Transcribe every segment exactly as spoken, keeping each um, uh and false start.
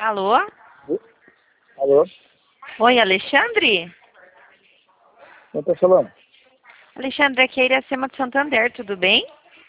Alô? Alô? Oi, Alexandre? Quem está falando? Alexandre, aqui é a Iracema de Santander, tudo bem?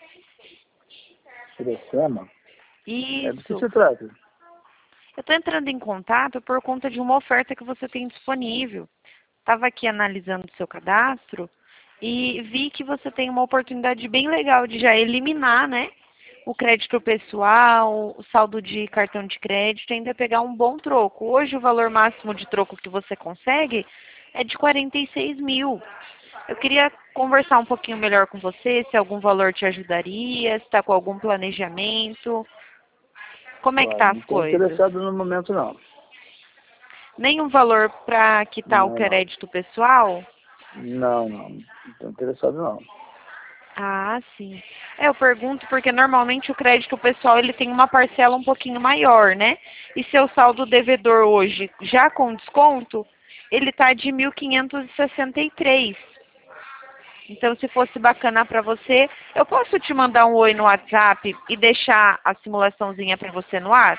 Iracema? É, do que Isso. se trata? Eu estou entrando em contato por conta de uma oferta que você tem disponível. Estava aqui analisando o seu cadastro e vi que você tem uma oportunidade bem legal de já eliminar, né? O crédito pessoal, o saldo de cartão de crédito e ainda pegar um bom troco. Hoje o valor máximo de troco que você consegue é de quarenta e seis mil. Eu queria conversar um pouquinho melhor com você, se algum valor te ajudaria, se está com algum planejamento. Como é que Claro, tá não as estou coisas? interessado no momento, não. Nenhum valor para quitar o Não, não. crédito pessoal? Não, não. Não estou interessado, não. Ah, sim. É, eu pergunto porque normalmente o crédito pessoal ele tem uma parcela um pouquinho maior, né? E seu saldo devedor hoje, já com desconto, ele tá de mil quinhentos e sessenta e três. Então, se fosse bacana para você, eu posso te mandar um oi no WhatsApp e deixar a simulaçãozinha para você no ar?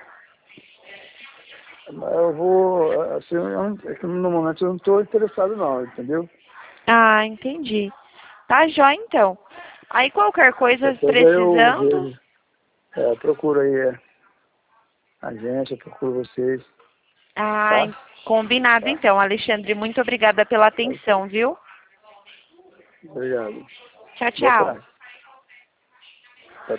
Eu vou, assim, eu não- é que no momento eu não estou interessado, não, entendeu? Ah, entendi. Tá jóia, então. Aí, qualquer coisa Depois aí eu precisando, vejo, é, procuro aí é, a agência, procuro vocês, tá? ai, combinado Tá. então, Alexandre. Muito obrigada pela atenção, viu? Obrigado. Tchau, Boa tchau. tarde.